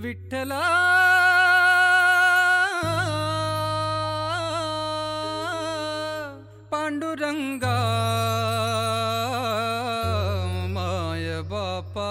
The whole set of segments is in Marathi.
विठ्ठला पांडुरंगा माय बापा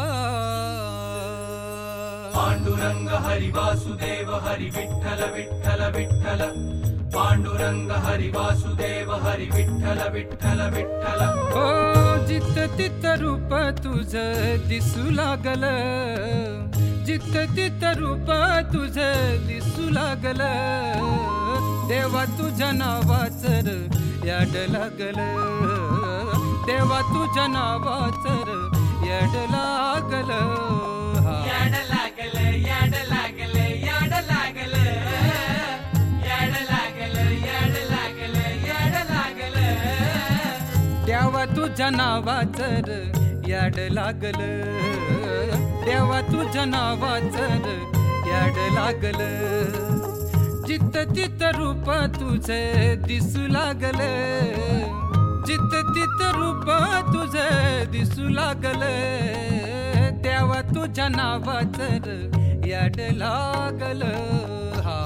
पांडुरंग हरि वासुदेव हरि विठ्ठल विठ्ठल विठ्ठल पांडुरंग हरि वासुदेव हरि विठ्ठल विठ्ठल विठ्ठल हो जित तित रूप तुझं दिसू लागल जित तित रूप तुझं दिसू लागल देवा तुझ्या नावाचर याड लागल देवा तुझ्या नावाचर याड लागल याड लागल याड लागल याड लागल याड लागल याड लागल याड लागल देवा तुझ्या नावाचर याड लागल देवा तुझ्या नावाचर याड लागल जित तित रूप तुझे दिसू लागल जित तित रूप तुझे दिसू लागल देवा तुझ्या नावाचर याड लागल हा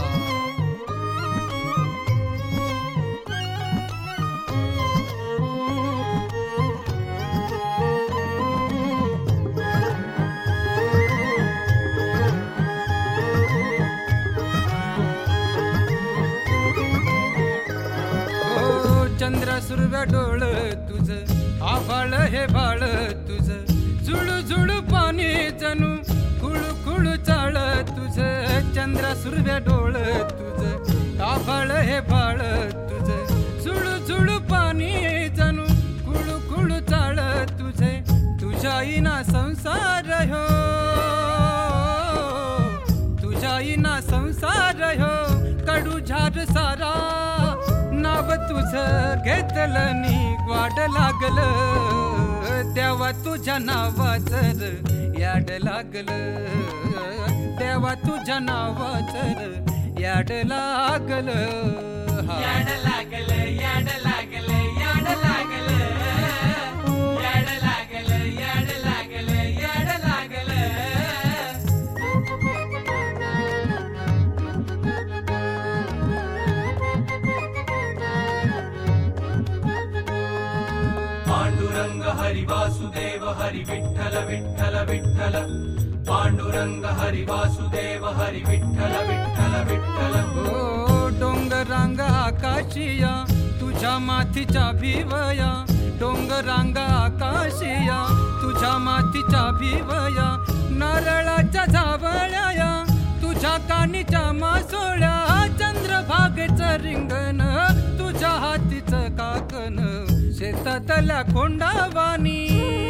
चंद्र सुरव्या डोळ तुझ आभाळ हे बाळ तुझ झुळू झुळू पाणी जणू खुळू खुळू चाळ तुझ चंद्र सुरव्या डोळ तुझ आभाळ हे बाळ तुझ झुळू झुळू पाणी जणू खुळू खुळू चाळ तुझे तुझ्या इना संसार हो तुझ्या इना संसार हो कडू झार सारा नाव तुझं घेतलं नी वाड लागल देवा तुझ्या नावाचर याड लागल देवा तुझ्या नावाचर याड लागल याड लागल याड लागल याड लागल याड लागल याड लागल याड लागल पांडुरंग हरि वासुदेव हरि विठ्ठल विठ्ठल विठ्ठल पांडुरंग हरि वासुदेव हरि विठ्ठल विठ्ठल विठ्ठल ओ डोंगरांग आकाशिया तुझ्या माथीच्या भिवया डोंगरांग आकाशिया तुझ्या माथीच्या भिवया नारळाच्या झावळ्या तुझ्या कानीच्या मासोळ्या चंद्रभागेचं रिंगण तुझ्या हातीचं काकण शेतातल्या खोंडावानी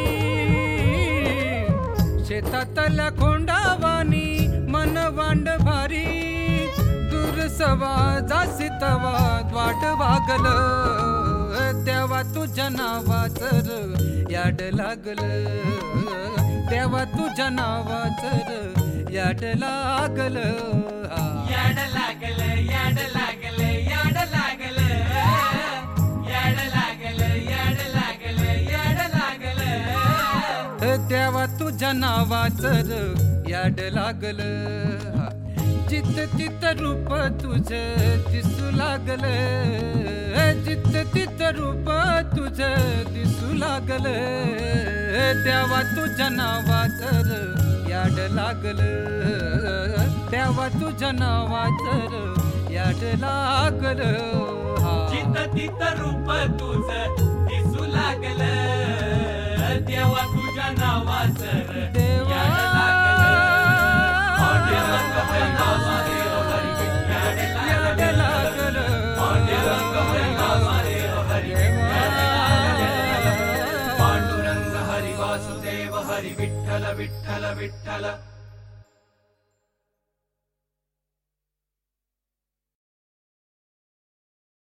शेतातल्या खोंडावानी मन वांड भारी दुरसवा जासितवा वाट वागल देवा तुझ्या नावाचर याड लागल देवा तुझ्या नावाचर याड लागल याड लागल याड लागल याड लागल याड लागल याड लागल याड लागल देवा तुझ्या नावाचर याड लागल जित तित रूप तुझे दिसू लागल जित तित रूप तुझे दिसू लागल देवा तुझ्या नावाचर याड लागल देवा तुझ्या नावाचर याड लागल जित तित रूप तुझं दिसू लागल देवा तुझ्या नावाचर देवा याड लागल पांडुरंग हरि वासुदेव हरि विठ्ठल याड लागल पांडुरंग हरि वासुदेव हरि विठ्ठल पांडुरंग हरि वासुदेव हरि विठ्ठल विठ्ठल विठ्ठल